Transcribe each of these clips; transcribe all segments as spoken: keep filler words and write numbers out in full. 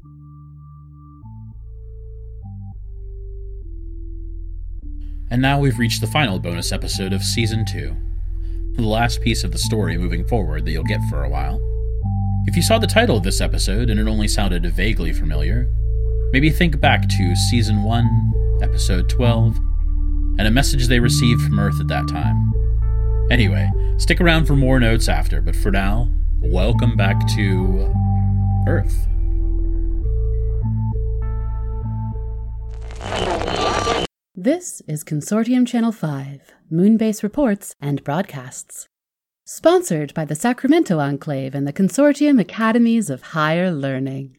And now we've reached the final bonus episode of Season two, the last piece of the story moving forward that you'll get for a while. If you saw the title of this episode and it only sounded vaguely familiar, maybe think back to Season one, Episode twelve, and a message they received from Earth at that time. Anyway, stick around for more notes after, but for now, welcome back to Earth. This is Consortium Channel five, Moonbase Reports and Broadcasts. Sponsored by the Sacramento Enclave and the Consortium Academies of Higher Learning.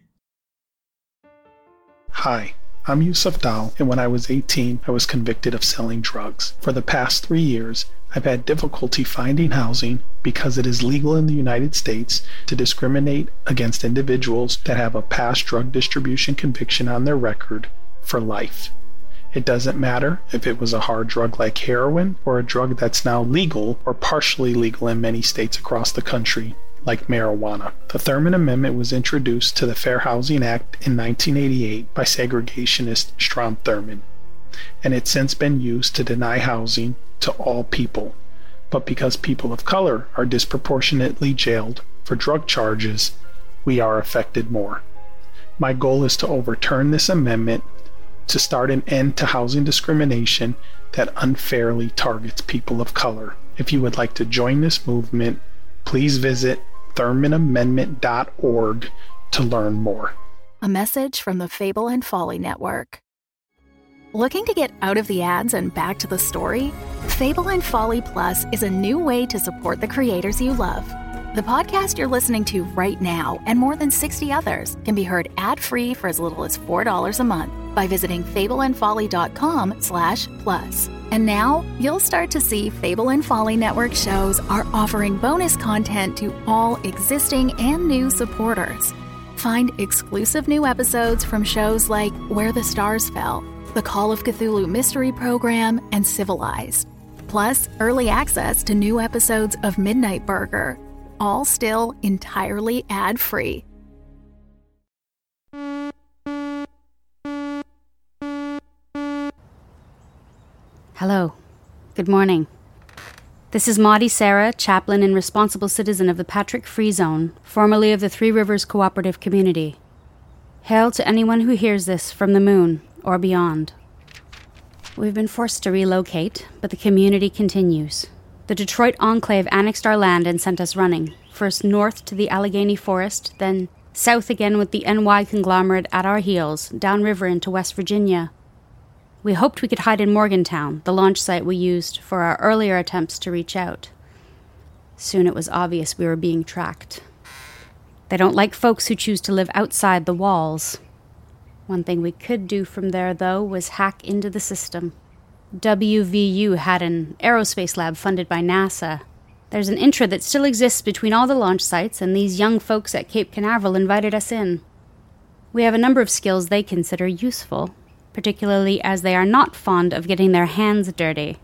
Hi, I'm Yusuf Dal, and when I was eighteen, I was convicted of selling drugs. For the past three years, I've had difficulty finding housing because it is legal in the United States to discriminate against individuals that have a past drug distribution conviction on their record for life. It doesn't matter if it was a hard drug like heroin or a drug that's now legal or partially legal in many states across the country, like marijuana. The Thurman Amendment was introduced to the Fair Housing Act in nineteen eighty-eight by segregationist Strom Thurmond, and it's since been used to deny housing to all people. But because people of color are disproportionately jailed for drug charges, we are affected more. My goal is to overturn this amendment to start an end to housing discrimination that unfairly targets people of color. If you would like to join this movement, please visit thurman amendment dot org to learn more. A message from the Fable and Folly Network. Looking to get out of the ads and back to the story? Fable and Folly Plus is a new way to support the creators you love. The podcast you're listening to right now and more than sixty others can be heard ad-free for as little as four dollars a month by visiting fableandfolly.com slash plus. And now you'll start to see Fable and Folly Network shows are offering bonus content to all existing and new supporters. Find exclusive new episodes from shows like Where the Stars Fell, the Call of Cthulhu Mystery Program, and Civilized. Plus, early access to new episodes of Midnight Burger, all still entirely ad-free. Hello. Good morning. This is Maudie Sarah, chaplain and responsible citizen of the Patrick Free Zone, formerly of the Three Rivers Cooperative Community. Hail to anyone who hears this from the moon or beyond. We've been forced to relocate, but the community continues. The Detroit Enclave annexed our land and sent us running, first north to the Allegheny Forest, then south again with the N Y conglomerate at our heels, downriver into West Virginia. We hoped we could hide in Morgantown, the launch site we used for our earlier attempts to reach out. Soon it was obvious we were being tracked. They don't like folks who choose to live outside the walls. One thing we could do from there, though, was hack into the system. W V U had an aerospace lab funded by NASA. There's an intra that still exists between all the launch sites, and these young folks at Cape Canaveral invited us in. We have a number of skills they consider useful, particularly as they are not fond of getting their hands dirty.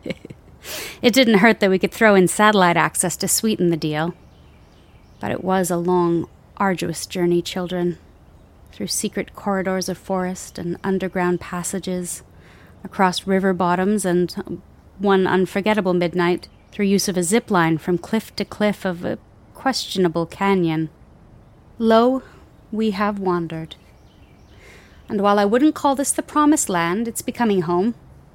It didn't hurt that we could throw in satellite access to sweeten the deal. But it was a long, arduous journey, children, through secret corridors of forest and underground passages, across river bottoms, and one unforgettable midnight through use of a zip line from cliff to cliff of a questionable canyon. Lo, we have wandered. And while I wouldn't call this the promised land, it's becoming home.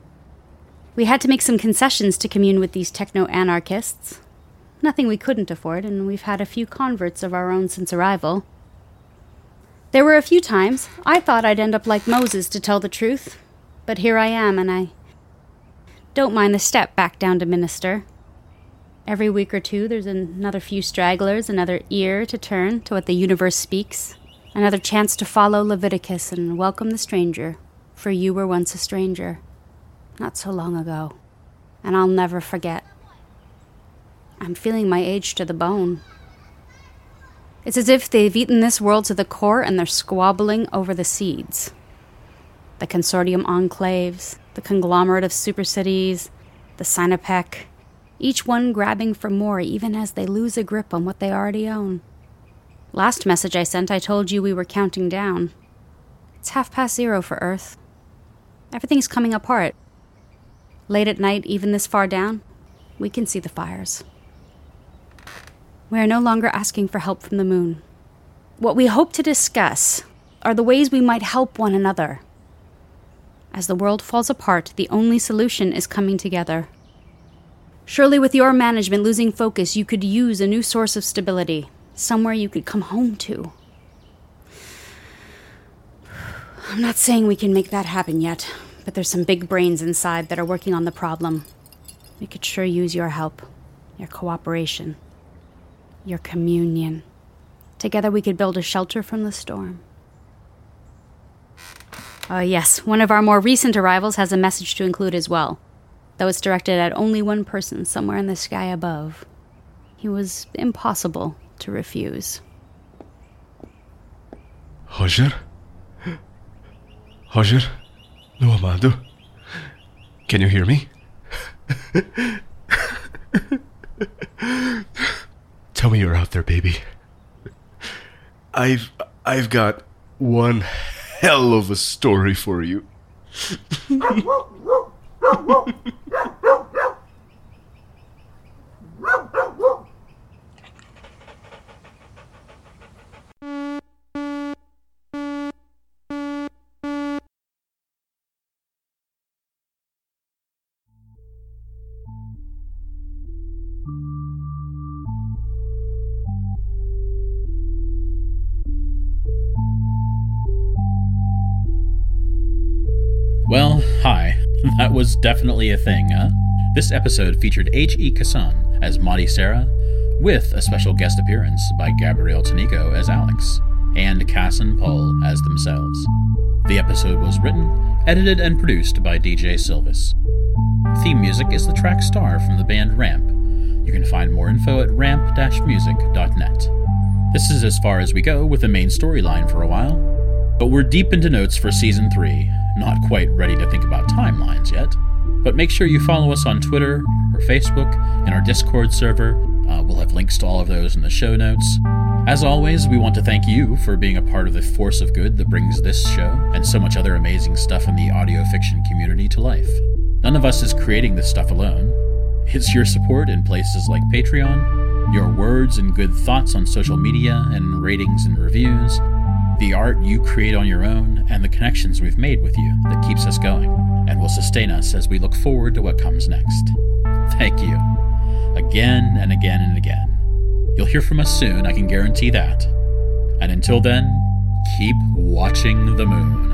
We had to make some concessions to commune with these techno-anarchists. Nothing we couldn't afford, and we've had a few converts of our own since arrival. There were a few times I thought I'd end up like Moses, to tell the truth. But here I am, and I don't mind the step back down to minister. Every week or two, there's another few stragglers, another ear to turn to what the universe speaks, another chance to follow Leviticus and welcome the stranger, for you were once a stranger, not so long ago, and I'll never forget. I'm feeling my age to the bone. It's as if they've eaten this world to the core and they're squabbling over the seeds. The consortium enclaves, the conglomerate of supercities, the Sinopec, each one grabbing for more even as they lose a grip on what they already own. Last message I sent, I told you we were counting down. It's half past zero for Earth. Everything's coming apart. Late at night, even this far down, we can see the fires. We are no longer asking for help from the moon. What we hope to discuss are the ways we might help one another. As the world falls apart, the only solution is coming together. Surely with your management losing focus, you could use a new source of stability, somewhere you could come home to. I'm not saying we can make that happen yet, but there's some big brains inside that are working on the problem. We could sure use your help, your cooperation, your communion. Together we could build a shelter from the storm. Oh, yes, one of our more recent arrivals has a message to include as well, though it's directed at only one person somewhere in the sky above. He was impossible to refuse. Roger? Roger? No, Amado? Can you hear me? Tell me you're out there, baby. I've I've got one hell of a story for you. Well, hi. That was definitely a thing, huh? This episode featured H E. Kassan as Maudie Sarah, with a special guest appearance by Gabrielle Tanico as Alex, and Cass and Paul as themselves. The episode was written, edited, and produced by D J Silvis. Theme music is the track Star from the band Ramp. You can find more info at ramp dash music dot net. This is as far as we go with the main storyline for a while, but we're deep into notes for Season three, not quite ready to think about timelines yet. But make sure you follow us on Twitter or Facebook and our Discord server. Uh, we'll have links to all of those in the show notes. As always, we want to thank you for being a part of the force of good that brings this show and so much other amazing stuff in the audio fiction community to life. None of us is creating this stuff alone. It's your support in places like Patreon, your words and good thoughts on social media and ratings and reviews, the art you create on your own, and the connections we've made with you that keeps us going and will sustain us as we look forward to what comes next. Thank you. Again and again and again. You'll hear from us soon, I can guarantee that. And until then, keep watching the moon.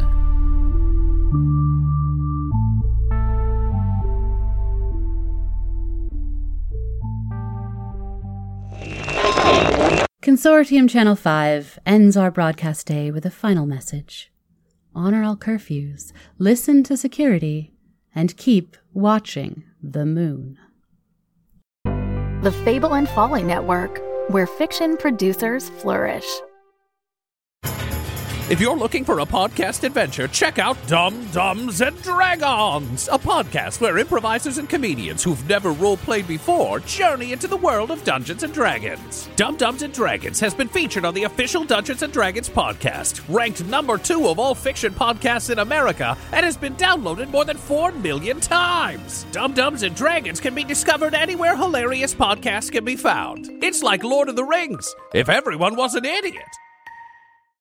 Consortium Channel five ends our broadcast day with a final message. Honor all curfews, listen to security, and keep watching the moon. The Fable and Folly Network, where fiction producers flourish. If you're looking for a podcast adventure, check out Dumb Dumbs and Dragons, a podcast where improvisers and comedians who've never role-played before journey into the world of Dungeons and Dragons. Dumb Dumbs and Dragons has been featured on the official Dungeons and Dragons podcast, ranked number two of all fiction podcasts in America, and has been downloaded more than four million times. Dumb Dumbs and Dragons can be discovered anywhere hilarious podcasts can be found. It's like Lord of the Rings, if everyone was an idiot.